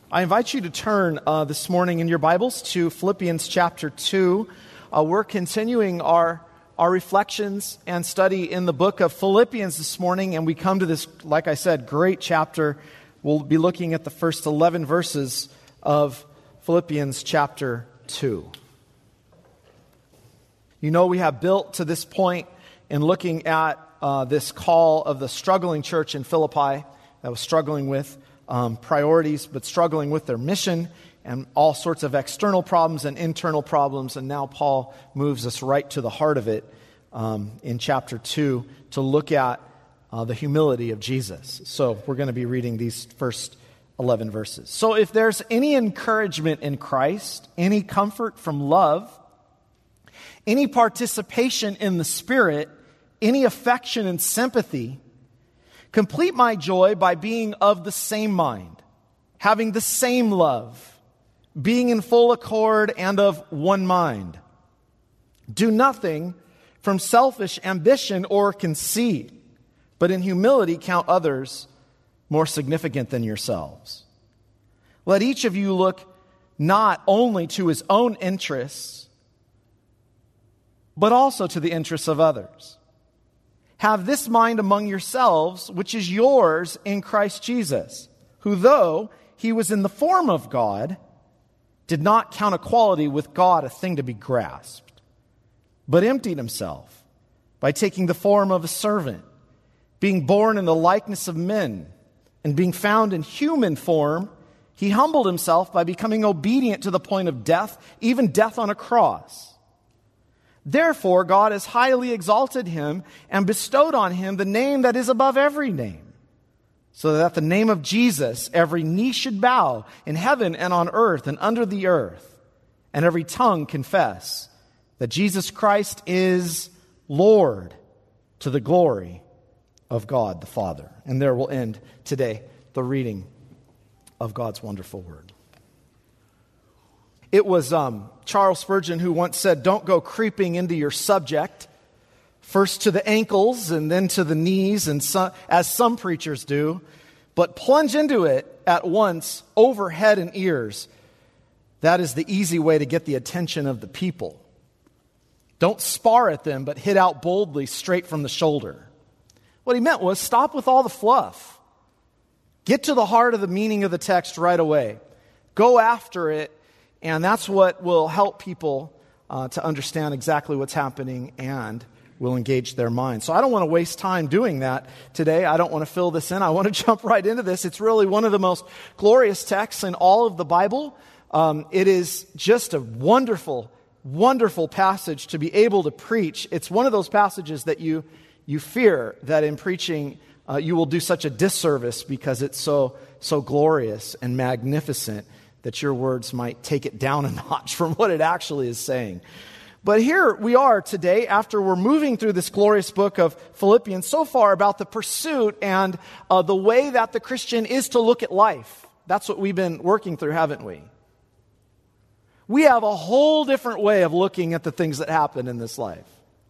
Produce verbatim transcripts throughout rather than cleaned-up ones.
I invite you to turn uh, this morning in your Bibles to Philippians chapter two. Uh, we're continuing our, our reflections and study in the book of Philippians this morning, and we come to this, like I said, great chapter. We'll be looking at the first eleven verses of Philippians chapter two. You know, we have built to this point in looking at uh, this call of the struggling church in Philippi that was struggling with Um, priorities, but struggling with their mission and all sorts of external problems and internal problems. And now Paul moves us right to the heart of it um, in chapter two to look at uh, the humility of Jesus. So we're going to be reading these first eleven verses. So if there's any encouragement in Christ, any comfort from love, any participation in the Spirit, any affection and sympathy, complete my joy by being of the same mind, having the same love, being in full accord and of one mind. Do nothing from selfish ambition or conceit, but in humility count others more significant than yourselves. Let each of you look not only to his own interests, but also to the interests of others. Have this mind among yourselves, which is yours in Christ Jesus, who though he was in the form of God, did not count equality with God a thing to be grasped, but emptied himself by taking the form of a servant, being born in the likeness of men, and being found in human form, he humbled himself by becoming obedient to the point of death, even death on a cross. Therefore, God has highly exalted him and bestowed on him the name that is above every name, so that at the name of Jesus every knee should bow in heaven and on earth and under the earth, and every tongue confess that Jesus Christ is Lord, to the glory of God the Father. And there will end today the reading of God's wonderful word. It was um, Charles Spurgeon who once said, don't go creeping into your subject, first to the ankles and then to the knees, and so, as some preachers do, but plunge into it at once, over head and ears. That is the easy way to get the attention of the people. Don't spar at them, but hit out boldly straight from the shoulder. What he meant was stop with all the fluff. Get to the heart of the meaning of the text right away. Go after it. And that's what will help people uh, to understand exactly what's happening and will engage their minds. So I don't want to waste time doing that today. I don't want to fill this in. I want to jump right into this. It's really one of the most glorious texts in all of the Bible. Um, it is just a wonderful, wonderful passage to be able to preach. It's one of those passages that you, you fear that in preaching uh, you will do such a disservice because it's so, so glorious and magnificent that your words might take it down a notch from what it actually is saying. But here we are today after we're moving through this glorious book of Philippians so far about the pursuit and uh, the way that the Christian is to look at life. That's what we've been working through, haven't we? We have a whole different way of looking at the things that happen in this life.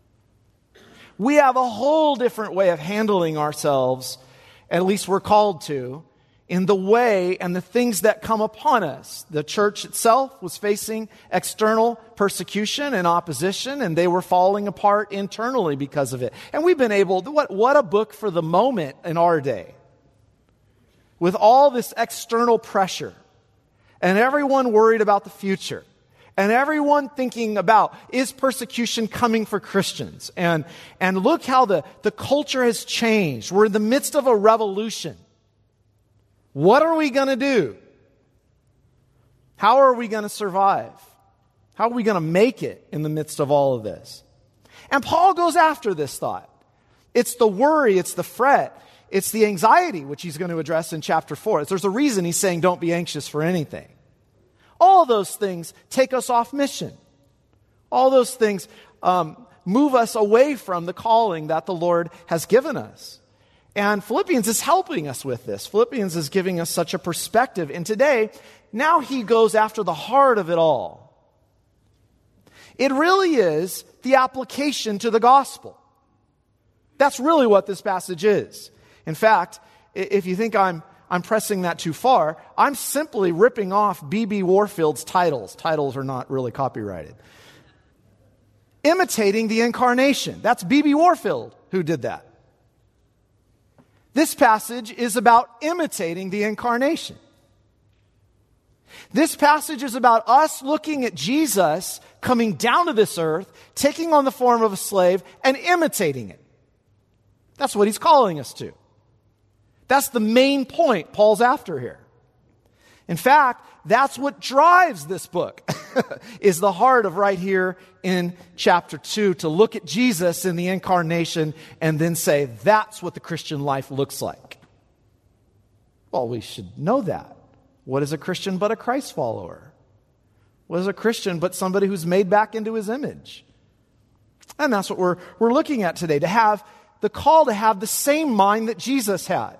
We have a whole different way of handling ourselves, at least we're called to, in the way and the things that come upon us. The church itself was facing external persecution and opposition, and they were falling apart internally because of it. And we've been able to, what, what a book for the moment in our day. With all this external pressure, and everyone worried about the future, and everyone thinking about, is persecution coming for Christians? And, and look how the, the culture has changed. We're in the midst of a revolution. What are we going to do? How are we going to survive? How are we going to make it in the midst of all of this? And Paul goes after this thought. It's the worry, it's the fret, it's the anxiety, which he's going to address in chapter four. There's a reason he's saying don't be anxious for anything. All of those things take us off mission. All those things um, move us away from the calling that the Lord has given us. And Philippians is helping us with this. Philippians is giving us such a perspective. And today, now he goes after the heart of it all. It really is the application to the gospel. That's really what this passage is. In fact, if you think I'm I'm pressing that too far. I'm simply ripping off B B Warfield's titles. Titles are not really copyrighted. Imitating the incarnation. That's B B Warfield who did that. This passage is about imitating the incarnation. This passage is about us looking at Jesus coming down to this earth, taking on the form of a slave, and imitating it. That's what he's calling us to. That's the main point Paul's after here. In fact, that's what drives this book, is the heart of right here in chapter two, to look at Jesus in the incarnation and then say, that's what the Christian life looks like. Well, we should know that. What is a Christian but a Christ follower? What is a Christian but somebody who's made back into his image? And that's what we're, we're looking at today, to have the call to have the same mind that Jesus had.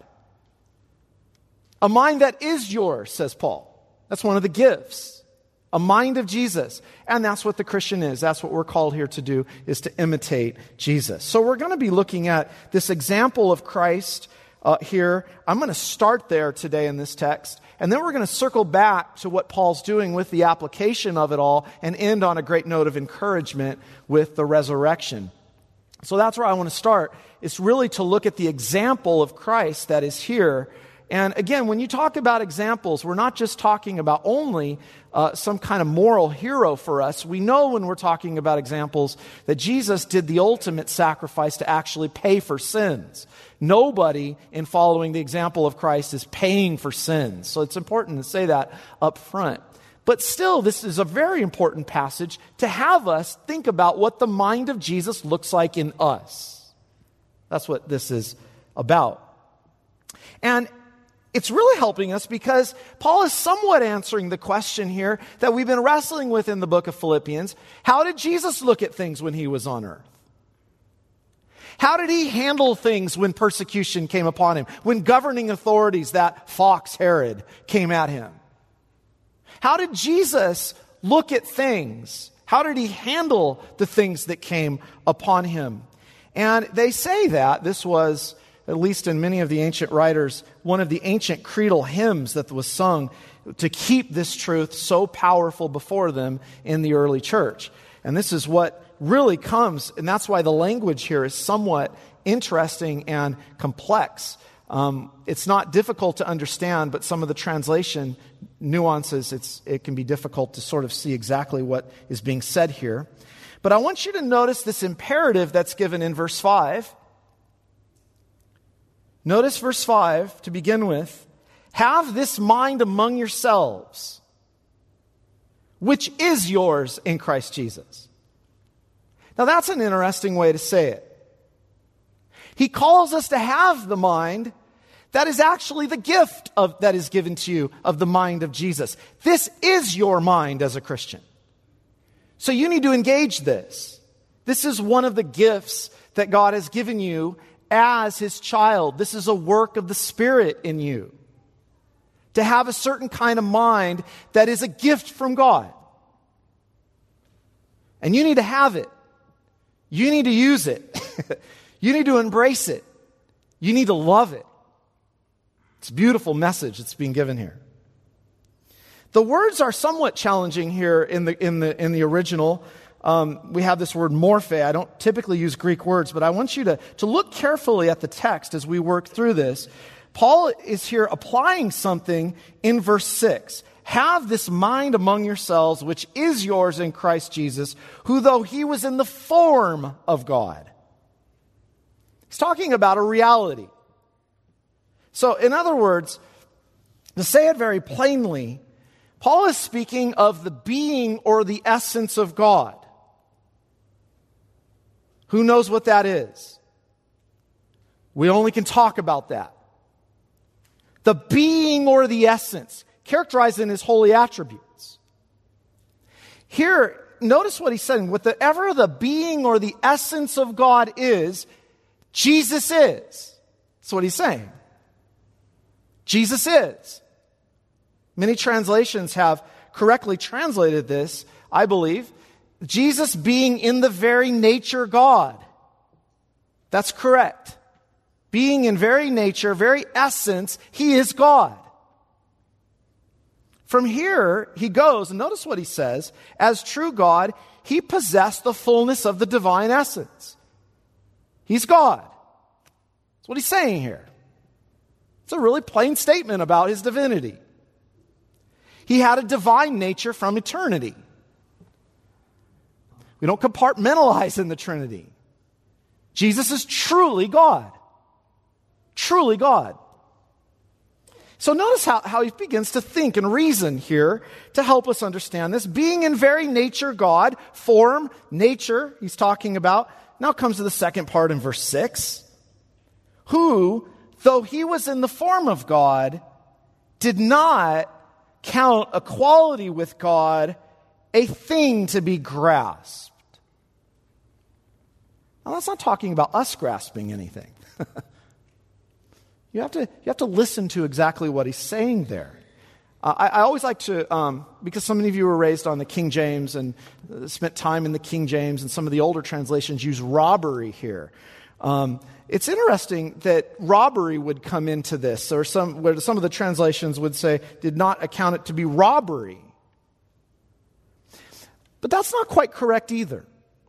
A mind that is yours, says Paul. That's one of the gifts. A mind of Jesus. And that's what the Christian is. That's what we're called here to do, is to imitate Jesus. So we're going to be looking at this example of Christ uh, here. I'm going to start there today in this text. And then we're going to circle back to what Paul's doing with the application of it all and end on a great note of encouragement with the resurrection. So that's where I want to start. It's really to look at the example of Christ that is here. And again, when you talk about examples, we're not just talking about only uh, some kind of moral hero for us. We know when we're talking about examples that Jesus did the ultimate sacrifice to actually pay for sins. Nobody in following the example of Christ is paying for sins. So it's important to say that up front. But still, this is a very important passage to have us think about what the mind of Jesus looks like in us. That's what this is about. And it's really helping us because Paul is somewhat answering the question here that we've been wrestling with in the book of Philippians. How did Jesus look at things when he was on earth? How did he handle things when persecution came upon him? When governing authorities, that fox Herod, came at him? How did Jesus look at things? How did he handle the things that came upon him? And they say that this was, at least in many of the ancient writers, one of the ancient creedal hymns that was sung to keep this truth so powerful before them in the early church. And this is what really comes, and that's why the language here is somewhat interesting and complex. Um, it's not difficult to understand, but some of the translation nuances, it's, it can be difficult to sort of see exactly what is being said here. But I want you to notice this imperative that's given in verse five. Notice verse five to begin with. Have this mind among yourselves, which is yours in Christ Jesus. Now that's an interesting way to say it. He calls us to have the mind that is actually the gift of, that is given to you of the mind of Jesus. This is your mind as a Christian. So you need to engage this. This is one of the gifts that God has given you as his child. This is a work of the Spirit in you. To have a certain kind of mind that is a gift from God. And you need to have it. You need to use it. You need to embrace it. You need to love it. It's a beautiful message that's being given here. The words are somewhat challenging here in the in the in the original. Um, we have this word morphe. I don't typically use Greek words, but I want you to, to look carefully at the text as we work through this. Paul is here applying something in verse six. Have this mind among yourselves, which is yours in Christ Jesus, who though he was in the form of God. He's talking about a reality. So, in other words, to say it very plainly, Paul is speaking of the being or the essence of God. Who knows what that is? We only can talk about that. The being or the essence, characterized in his holy attributes. Here, notice what he's saying. Whatever the being or the essence of God is, Jesus is. That's what he's saying. Jesus is. Many translations have correctly translated this, I believe. Jesus being in the very nature God. That's correct. being in very nature, very essence, he is God. From here, he goes, and notice what he says, as true God, he possessed the fullness of the divine essence. He's God. That's what he's saying here. It's a really plain statement about his divinity. He had a divine nature from eternity. We don't compartmentalize in the Trinity. Jesus is truly God. Truly God. So notice how, how he begins to think and reason here to help us understand this. Being in very nature God, form, nature, he's talking about. Now comes to the second part in verse six. Who, though he was in the form of God, did not count equality with God a thing to be grasped. Now that's not talking about us grasping anything. You have to, you have to listen to exactly what he's saying there. Uh, I, I always like to, um, because so many of you were raised on the King James and uh, spent time in the King James, and some of the older translations use robbery here. Um, it's interesting that robbery would come into this, or some where some of the translations would say did not account it to be robbery. But that's not quite correct either.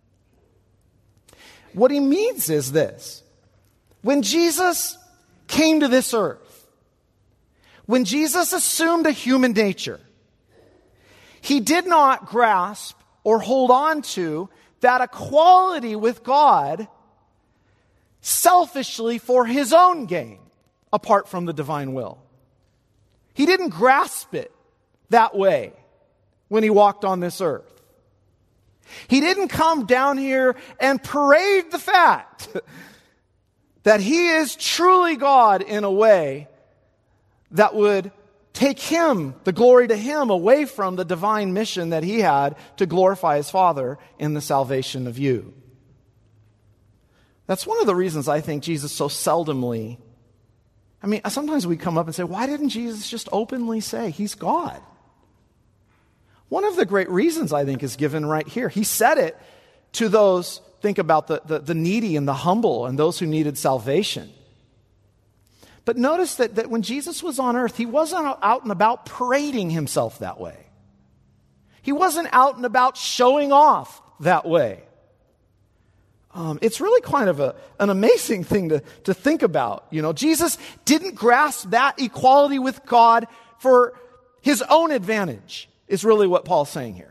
What he means is this: when Jesus came to this earth, when Jesus assumed a human nature, he did not grasp or hold on to that equality with God selfishly for his own gain, apart from the divine will. He didn't grasp it that way when he walked on this earth. He didn't come down here and parade the fact that he is truly God in a way that would take him, the glory to him, away from the divine mission that he had to glorify his Father in the salvation of you. That's one of the reasons I think Jesus so seldomly, I mean, sometimes we come up and say, why didn't Jesus just openly say he's God? One of the great reasons I think is given right here. He said it to those, think about the, the, the needy and the humble and those who needed salvation. But notice that, that when Jesus was on earth, he wasn't out and about parading himself that way. He wasn't out and about showing off that way. Um, it's really kind of a, an amazing thing to, to think about. You know, Jesus didn't grasp that equality with God for his own advantage, is really what Paul's saying here.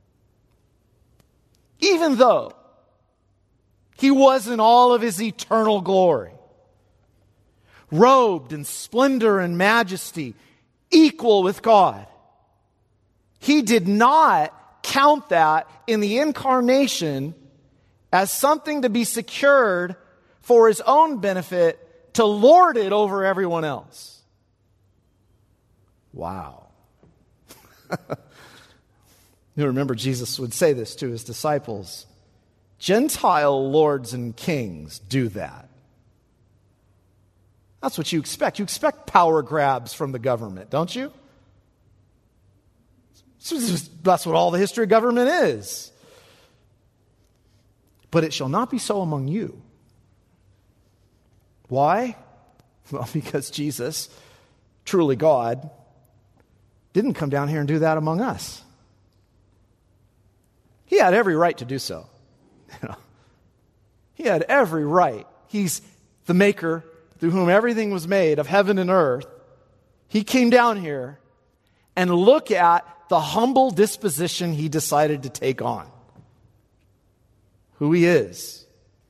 Even though he was in all of his eternal glory, robed in splendor and majesty, equal with God, he did not count that in the incarnation as something to be secured for his own benefit, to lord it over everyone else. Wow. You remember Jesus would say this to his disciples. Gentile lords and kings do that. That's what you expect. You expect power grabs from the government, don't you? That's what all the history of government is. But it shall not be so among you. Why? Well, because Jesus, truly God, didn't come down here and do that among us. He had every right to do so. You know, he had every right. He's the maker through whom everything was made of heaven and earth. He came down here, and look at the humble disposition he decided to take on. Who he is.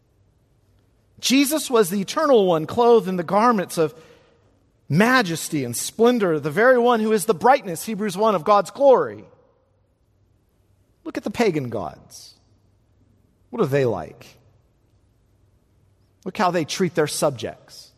Jesus was the eternal one, clothed in the garments of majesty and splendor, the very one who is the brightness, Hebrews one, of God's glory. Look at the pagan gods. What are they like? Look how they treat their subjects.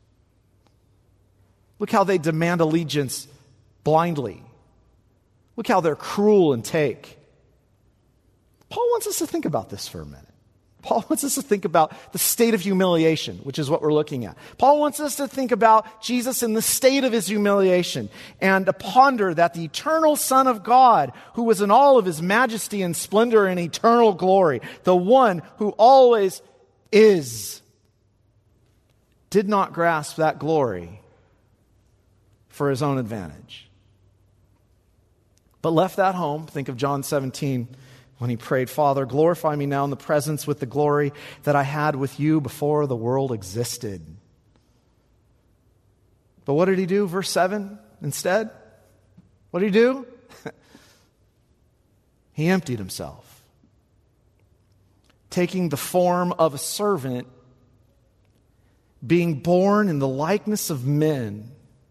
Look how they demand allegiance blindly. Look how they're cruel and take. Paul wants us to think about this for a minute. Paul wants us to think about the state of humiliation, which is what we're looking at. Paul wants us to think about Jesus in the state of his humiliation and to ponder that the eternal Son of God, who was in all of his majesty and splendor and eternal glory, the one who always is, did not grasp that glory for his own advantage, but left that home. Think of John seventeen when he prayed, Father, glorify me now in the presence with the glory that I had with you before the world existed. But what did he do? Verse seven instead? What did he do? He emptied himself, taking the form of a servant, being born in the likeness of men.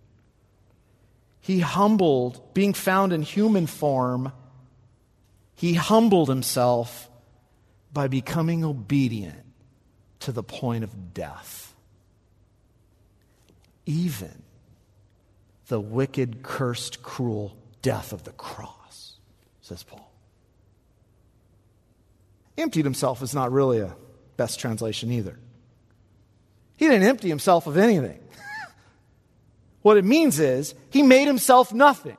He humbled, being found in human form, he humbled himself by becoming obedient to the point of death. Even the wicked, cursed, cruel death of the cross, says Paul. Emptied himself is not really a best translation either. He didn't empty himself of anything. What it means is he made himself nothing.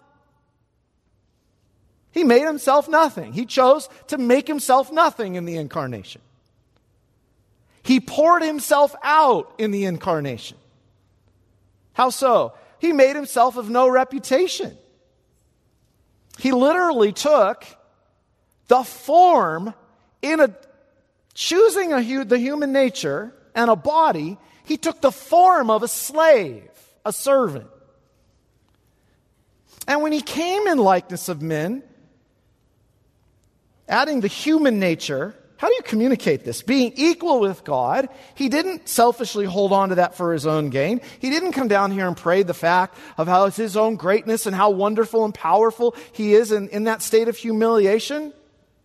He made himself nothing. He chose to make himself nothing in the incarnation. He poured himself out in the incarnation. How so? He made himself of no reputation. He literally took the form in a choosing a hu- the human nature and a body. He took the form of a slave, a servant. And when he came in likeness of men, adding the human nature, how do you communicate this? Being equal with God, he didn't selfishly hold on to that for his own gain. He didn't come down here and pray the fact of how it's his own greatness and how wonderful and powerful he is in, in that state of humiliation.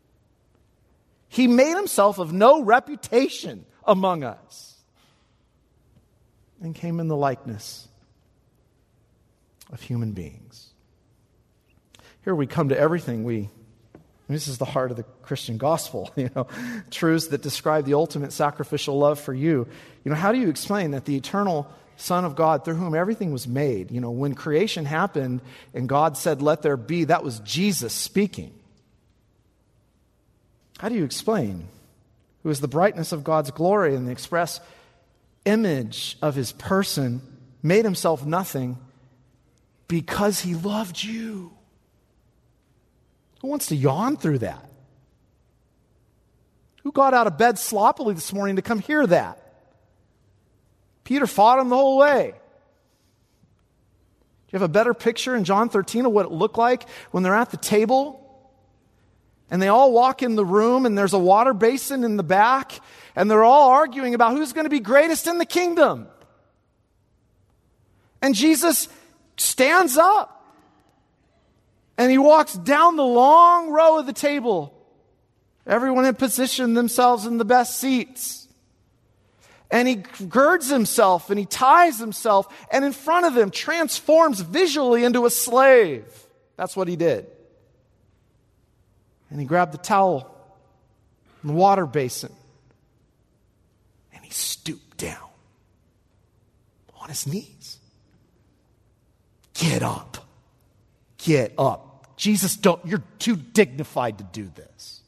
He made himself of no reputation among us and came in the likeness of human beings. Here we come to everything we This is the heart of the Christian gospel, you know, truths that describe the ultimate sacrificial love for you. You know, how do you explain that the eternal Son of God, through whom everything was made, you know, when creation happened and God said, let there be, that was Jesus speaking. How do you explain who is the brightness of God's glory and the express image of his person, made himself nothing because he loved you? Who wants to yawn through that? Who got out of bed sloppily this morning to come hear that? Peter fought him the whole way. Do you have a better picture in John thirteen of what it looked like when they're at the table? And they all walk in the room and there's a water basin in the back and they're all arguing about who's going to be greatest in the kingdom. And Jesus stands up. And he walks down the long row of the table. Everyone had positioned themselves in the best seats. And he girds himself and he ties himself and in front of them transforms visually into a slave. That's what he did. And he grabbed the towel and the water basin and he stooped down on his knees. Get up. Get up. Jesus, don't, you're too dignified to do this.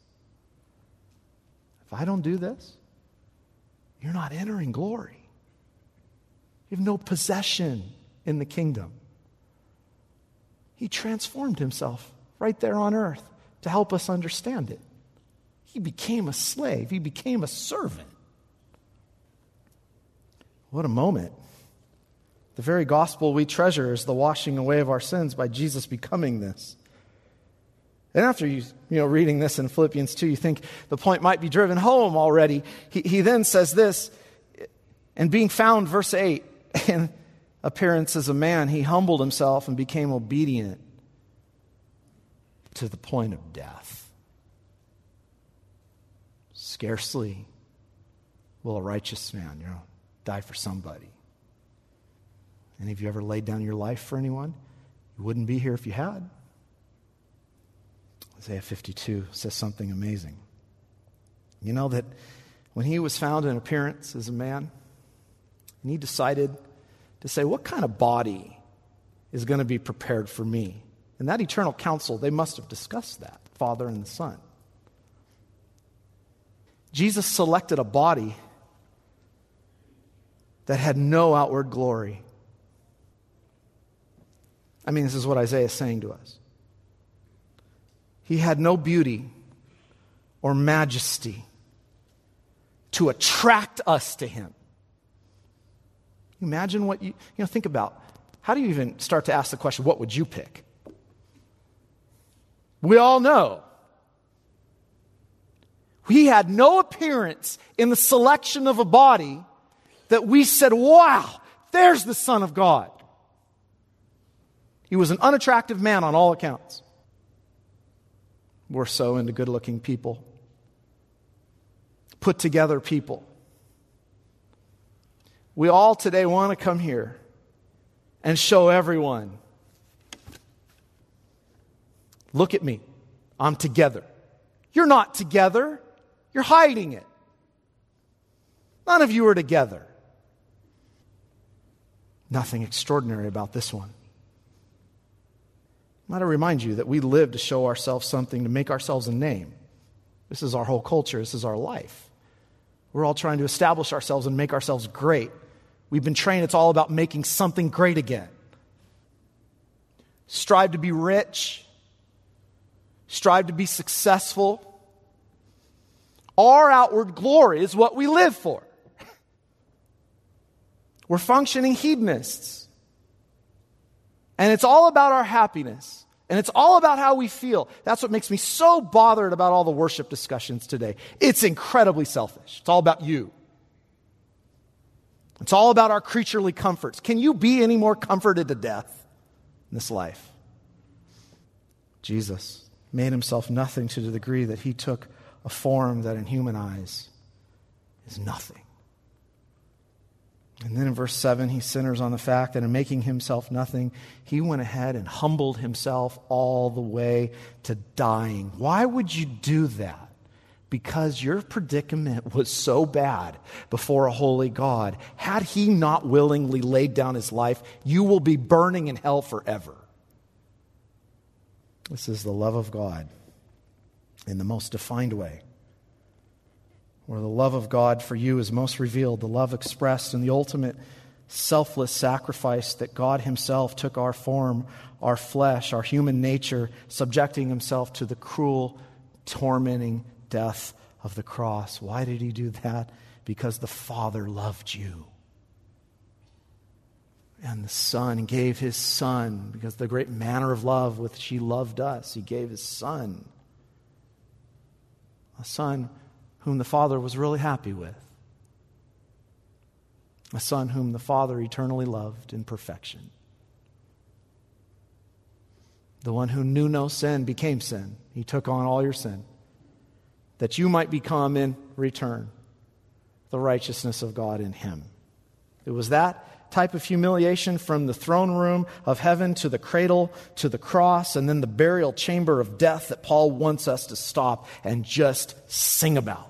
If I don't do this, you're not entering glory. You have no possession in the kingdom. He transformed himself right there on earth to help us understand it. He became a slave. He became a servant. What a moment. The very gospel we treasure is the washing away of our sins by Jesus becoming this. And after you, you know, reading this in Philippians two, you think the point might be driven home already. He, he then says this, and being found, verse eight, in appearance as a man, he humbled himself and became obedient to the point of death. Scarcely will a righteous man, you know, die for somebody. Any of you ever laid down your life for anyone? You wouldn't be here if you had. Isaiah fifty-two says something amazing. You know that when he was found in appearance as a man, and he decided to say, what kind of body is going to be prepared for me? In that eternal council, they must have discussed that, Father and the Son. Jesus selected a body that had no outward glory. I mean, this is what Isaiah is saying to us. He had no beauty or majesty to attract us to him. Imagine what you, you know, think about. How do you even start to ask the question, what would you pick? We all know. He had no appearance in the selection of a body that we said, wow, there's the Son of God. He was an unattractive man on all accounts. We're so into good-looking people. Put together people. We all today want to come here and show everyone, look at me, I'm together. You're not together. You're hiding it. None of you are together. Nothing extraordinary about this one. I want to remind you that we live to show ourselves something, to make ourselves a name. This is our whole culture. This is our life. We're all trying to establish ourselves and make ourselves great. We've been trained it's all about making something great again. Strive to be rich. Strive to be successful. Our outward glory is what we live for. We're functioning hedonists. And it's all about our happiness. And it's all about how we feel. That's what makes me so bothered about all the worship discussions today. It's incredibly selfish. It's all about you. It's all about our creaturely comforts. Can you be any more comforted to death in this life? Jesus made himself nothing to the degree that he took a form that in human eyes is nothing. And then in verse seven, he centers on the fact that in making himself nothing, he went ahead and humbled himself all the way to dying. Why would you do that? Because your predicament was so bad before a holy God. Had he not willingly laid down his life, you will be burning in hell forever. This is the love of God in the most defined way. Where the love of God for you is most revealed, the love expressed in the ultimate selfless sacrifice that God himself took our form, our flesh, our human nature, subjecting himself to the cruel, tormenting death of the cross. Why did he do that? Because the Father loved you. And the Son gave his Son, because the great manner of love with which he loved us, he gave his Son. A Son whom the Father was really happy with. A Son whom the Father eternally loved in perfection. The one who knew no sin became sin. He took on all your sin, that you might become in return the righteousness of God in him. It was that type of humiliation from the throne room of heaven to the cradle to the cross and then the burial chamber of death that Paul wants us to stop and just sing about.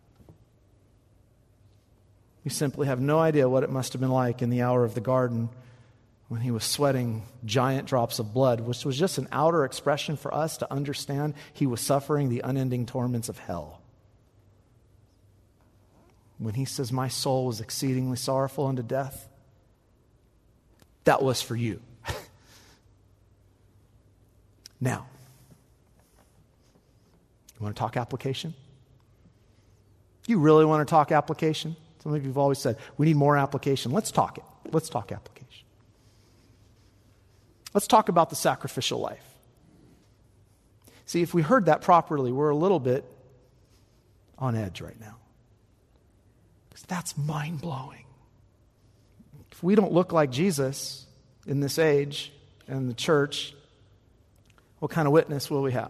We simply have no idea what it must have been like in the hour of the garden when he was sweating giant drops of blood, which was just an outer expression for us to understand he was suffering the unending torments of hell. When he says, my soul was exceedingly sorrowful unto death, that was for you. Now, you want to talk application? You really want to talk application? Some of you have always said, we need more application. Let's talk it. Let's talk application. Let's talk about the sacrificial life. See, if we heard that properly, we're a little bit on edge right now. Because that's mind-blowing. If we don't look like Jesus in this age and the church, what kind of witness will we have?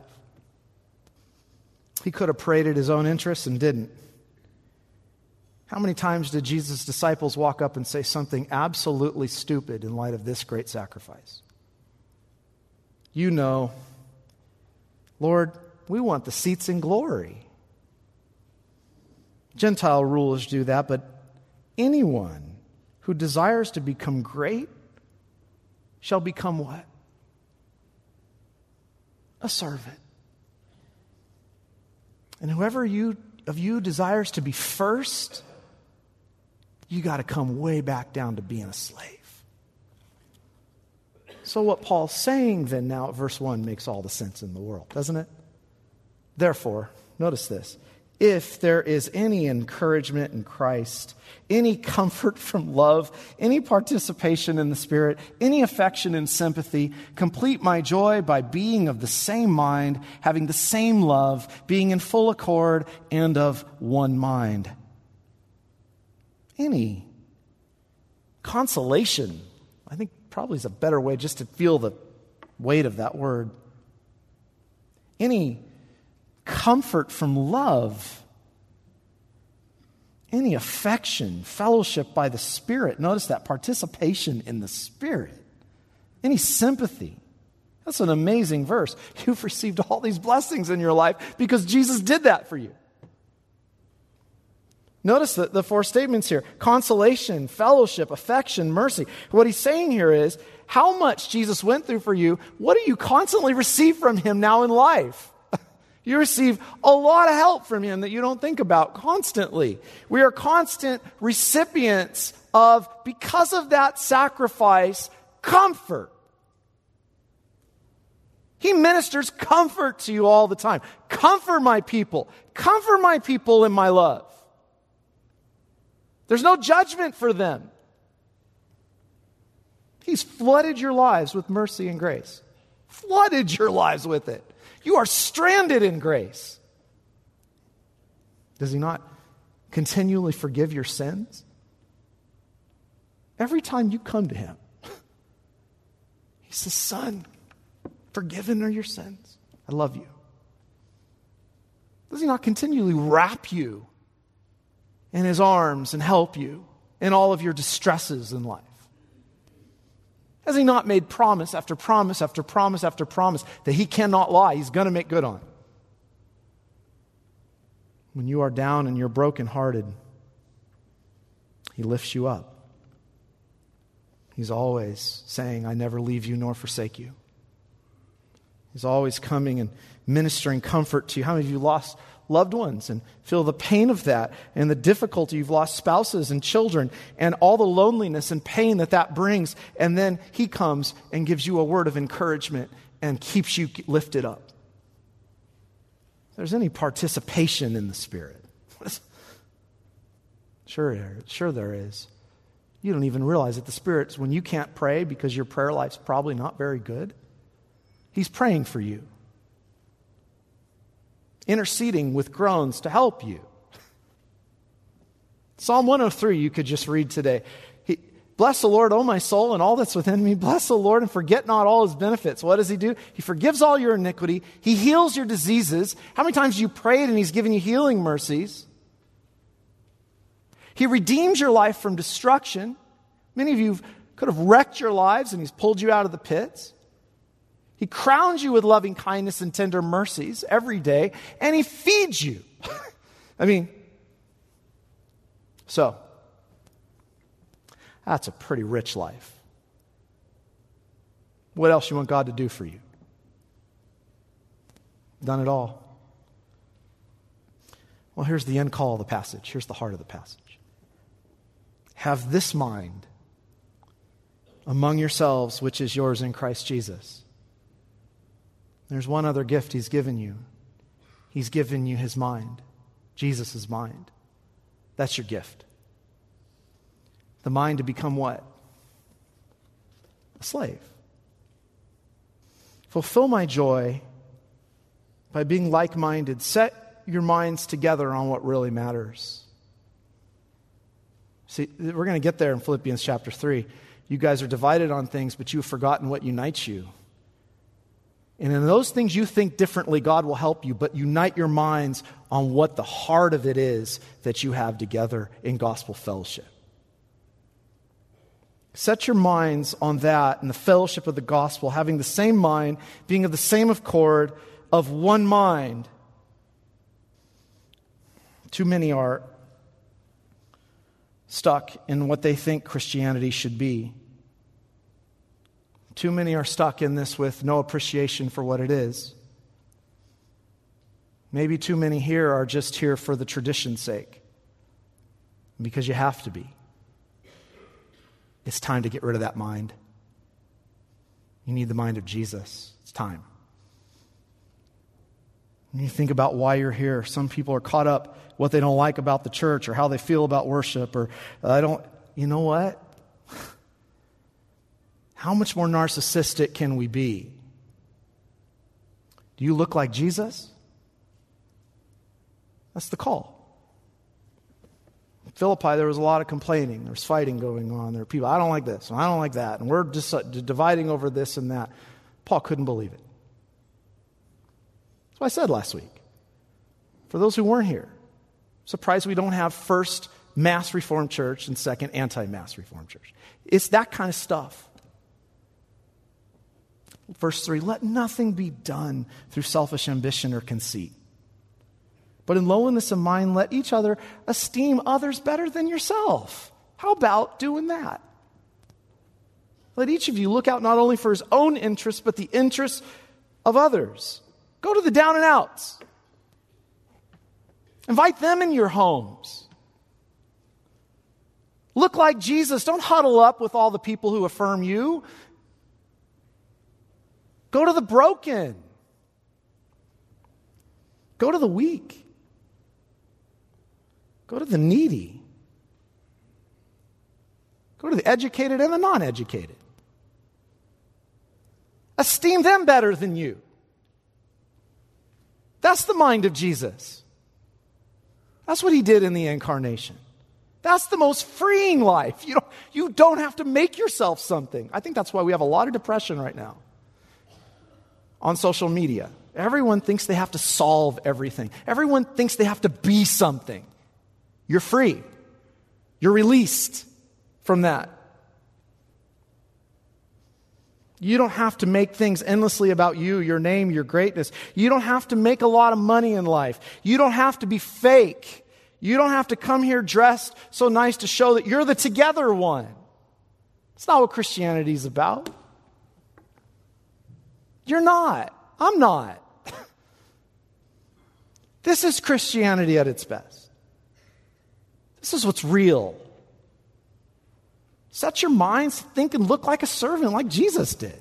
He could have paraded his own interests and didn't. How many times did Jesus' disciples walk up and say something absolutely stupid in light of this great sacrifice? You know, Lord, we want the seats in glory. Gentile rulers do that, but anyone who desires to become great shall become what? A servant. And whoever you of you desires to be first, you got to come way back down to being a slave. So what Paul's saying then now at verse one makes all the sense in the world, doesn't it? Therefore, notice this. If there is any encouragement in Christ, any comfort from love, any participation in the Spirit, any affection and sympathy, complete my joy by being of the same mind, having the same love, being in full accord and of one mind. Any consolation, I think probably is a better way just to feel the weight of that word. Any comfort from love, any affection, fellowship by the Spirit. Notice that, participation in the Spirit. Any sympathy. That's an amazing verse. You've received all these blessings in your life because Jesus did that for you. Notice the, the four statements here. Consolation, fellowship, affection, mercy. What he's saying here is, how much Jesus went through for you, what do you constantly receive from him now in life? You receive a lot of help from him that you don't think about constantly. We are constant recipients of, because of that sacrifice, comfort. He ministers comfort to you all the time. Comfort my people. Comfort my people in my love. There's no judgment for them. He's flooded your lives with mercy and grace. Flooded your lives with it. You are stranded in grace. Does he not continually forgive your sins? Every time you come to him, he says, son, forgiven are your sins. I love you. Does he not continually wrap you in his arms and help you in all of your distresses in life? Has he not made promise after promise after promise after promise that he cannot lie? He's going to make good on. When you are down and you're brokenhearted, he lifts you up. He's always saying, I never leave you nor forsake you. He's always coming and ministering comfort to you. How many of you lost loved ones and feel the pain of that and the difficulty? You've lost spouses and children and all the loneliness and pain that that brings. And then he comes and gives you a word of encouragement and keeps you lifted up. If there's any participation in the Spirit, sure, sure there is. You don't even realize that the Spirit's, when you can't pray because your prayer life's probably not very good, he's praying for you. Interceding with groans to help you. Psalm one oh three, you could just read today. He, Bless the Lord, O my soul, and all that's within me. Bless the Lord and forget not all his benefits. What does he do? He forgives all your iniquity. He heals your diseases. How many times you prayed and he's given you healing mercies? He redeems your life from destruction. Many of you could have wrecked your lives and he's pulled you out of the pits. He crowns you with loving kindness and tender mercies every day, and he feeds you. I mean, so, that's a pretty rich life. What else you want God to do for you? Done it all. Well, here's the end call of the passage. Here's the heart of the passage. Have this mind among yourselves, which is yours in Christ Jesus. There's one other gift he's given you. He's given you his mind, Jesus' mind. That's your gift. The mind to become what? A slave. Fulfill my joy by being like-minded. Set your minds together on what really matters. See, we're going to get there in Philippians chapter three. You guys are divided on things, but you've forgotten what unites you. And in those things you think differently, God will help you, but unite your minds on what the heart of it is that you have together in gospel fellowship. Set your minds on that and the fellowship of the gospel, having the same mind, being of the same accord, of one mind. Too many are stuck in what they think Christianity should be. Too many are stuck in this with no appreciation for what it is. Maybe too many here are just here for the tradition's sake, because you have to be. It's time to get rid of that mind. You need the mind of Jesus. It's time. When you think about why you're here, some people are caught up what they don't like about the church or how they feel about worship, or I don't, you know what? How much more narcissistic can we be? Do you look like Jesus? That's the call. In Philippi, there was a lot of complaining. There was fighting going on. There were people, I don't like this, and I don't like that, and we're just dividing over this and that. Paul couldn't believe it. That's what I said last week. For those who weren't here, surprised we don't have first mass Reformed church and second anti-mass Reformed church. It's that kind of stuff. Verse three, let nothing be done through selfish ambition or conceit. But in lowliness of mind, let each other esteem others better than yourself. How about doing that? Let each of you look out not only for his own interests, but the interests of others. Go to the down and outs. Invite them in your homes. Look like Jesus. Don't huddle up with all the people who affirm you. Go to the broken. Go to the weak. Go to the needy. Go to the educated and the non-educated. Esteem them better than you. That's the mind of Jesus. That's what he did in the incarnation. That's the most freeing life. You don't, you don't have to make yourself something. I think that's why we have a lot of depression right now on social media. Everyone thinks they have to solve everything. Everyone thinks they have to be something. You're free. You're released from that. You don't have to make things endlessly about you, your name, your greatness. You don't have to make a lot of money in life. You don't have to be fake. You don't have to come here dressed so nice to show that you're the together one. It's not what Christianity is about. You're not. I'm not. This is Christianity at its best. This is what's real. Set your minds to think and look like a servant, like Jesus did.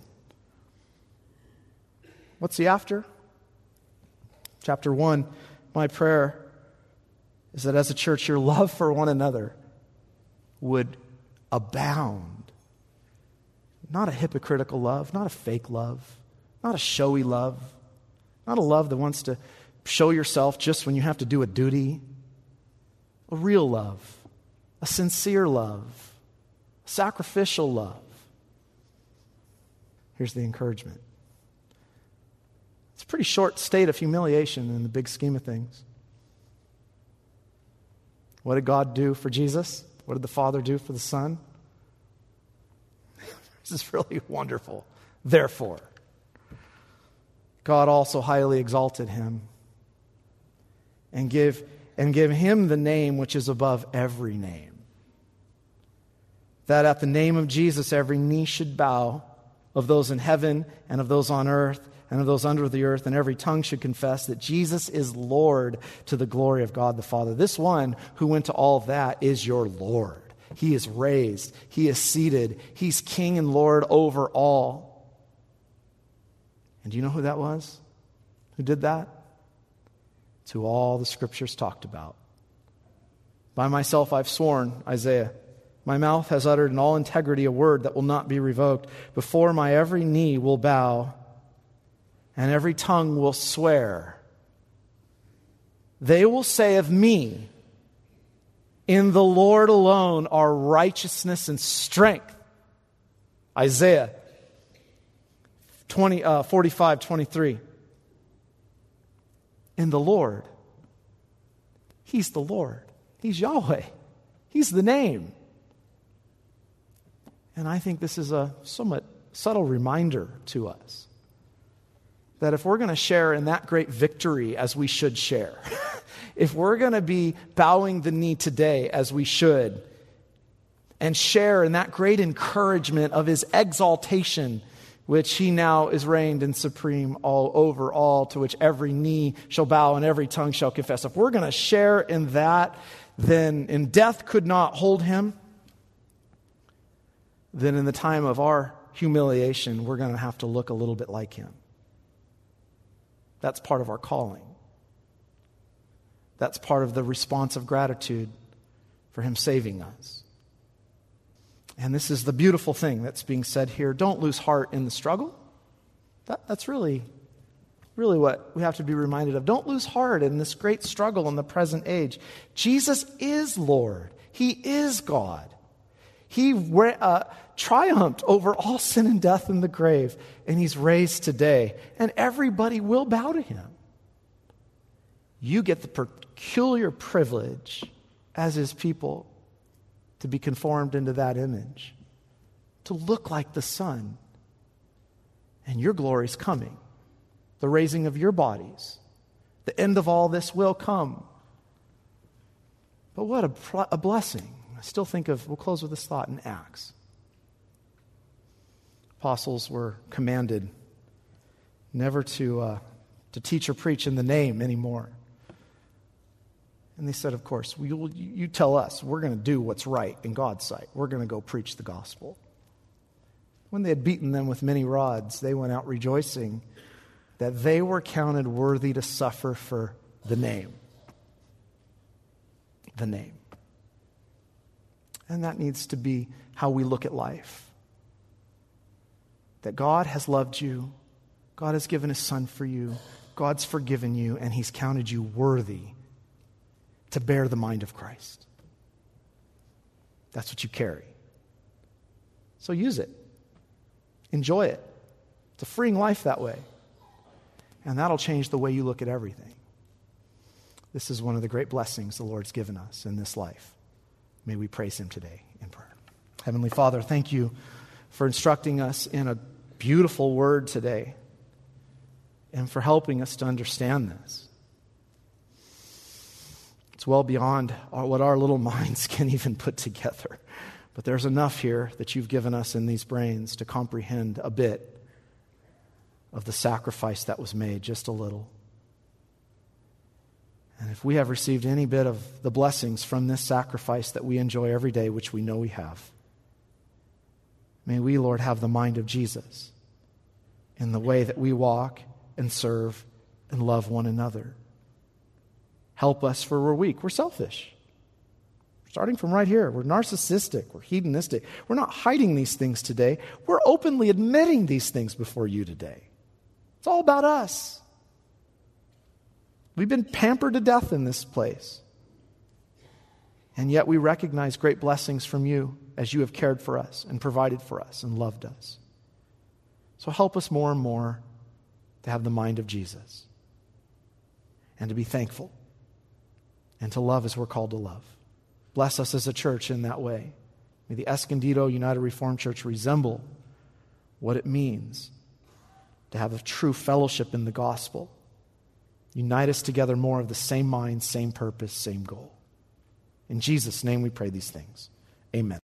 What's he after? Chapter one, my prayer is that as a church, your love for one another would abound. Not a hypocritical love, not a fake love, not a showy love, not a love that wants to show yourself just when you have to do a duty. A real love, a sincere love, a sacrificial love. Here's the encouragement. It's a pretty short state of humiliation in the big scheme of things. What did God do for Jesus? What did the Father do for the Son? This is really wonderful. Therefore, God also highly exalted him and give and give him the name which is above every name, that at the name of Jesus every knee should bow, of those in heaven and of those on earth and of those under the earth, and every tongue should confess that Jesus is Lord, to the glory of God the Father. This one who went to all of that is your Lord. He is raised. He is seated. He's King and Lord over all. And do you know who that was? Who did that? To all the scriptures talked about. By myself I've sworn, Isaiah, my mouth has uttered in all integrity a word that will not be revoked. Before my every knee will bow, and every tongue will swear. They will say of me, in the Lord alone are righteousness and strength. Isaiah twenty, uh, forty-five, twenty-three. In the Lord. He's the Lord. He's Yahweh. He's the name. And I think this is a somewhat subtle reminder to us that if we're going to share in that great victory as we should share, if we're going to be bowing the knee today as we should, and share in that great encouragement of his exaltation, which he now is reigned and supreme all over all, to which every knee shall bow and every tongue shall confess. If we're going to share in that, then in death could not hold him. then in the time of our humiliation, we're going to have to look a little bit like him. That's part of our calling. That's part of the response of gratitude for him saving us. And this is the beautiful thing that's being said here. Don't lose heart in the struggle. That, that's really, really what we have to be reminded of. Don't lose heart in this great struggle in the present age. Jesus is Lord. He is God. He uh, triumphed over all sin and death in the grave, and he's raised today, and everybody will bow to him. You get the peculiar privilege as his people to be conformed into that image, to look like the Son. And your glory's coming. The raising of your bodies. The end of all this will come. But what a, a blessing. I still think of, we'll close with this thought in Acts. Apostles were commanded never to, uh, to teach or preach in the name anymore. And they said, of course, you, you tell us, we're going to do what's right in God's sight. We're going to go preach the gospel. When they had beaten them with many rods, they went out rejoicing that they were counted worthy to suffer for the name. The name. And that needs to be how we look at life. That God has loved you. God has given his Son for you. God's forgiven you, and he's counted you worthy to bear the mind of Christ. That's what you carry. So use it. Enjoy it. It's a freeing life that way. And that'll change the way you look at everything. This is one of the great blessings the Lord's given us in this life. May we praise him today in prayer. Heavenly Father, thank you for instructing us in a beautiful word today and for helping us to understand this. It's well beyond our, what our little minds can even put together. But there's enough here that you've given us in these brains to comprehend a bit of the sacrifice that was made, just a little. And if we have received any bit of the blessings from this sacrifice that we enjoy every day, which we know we have, may we, Lord, have the mind of Jesus in the way that we walk and serve and love one another. Help us, for we're weak. We're selfish. Starting from right here, we're narcissistic. We're hedonistic. We're not hiding these things today. We're openly admitting these things before you today. It's all about us. We've been pampered to death in this place. And yet we recognize great blessings from you as you have cared for us and provided for us and loved us. So help us more and more to have the mind of Jesus and to be thankful and to love as we're called to love. Bless us as a church in that way. May the Escondido United Reformed Church resemble what it means to have a true fellowship in the gospel. Unite us together more of the same mind, same purpose, same goal. In Jesus' name we pray these things. Amen.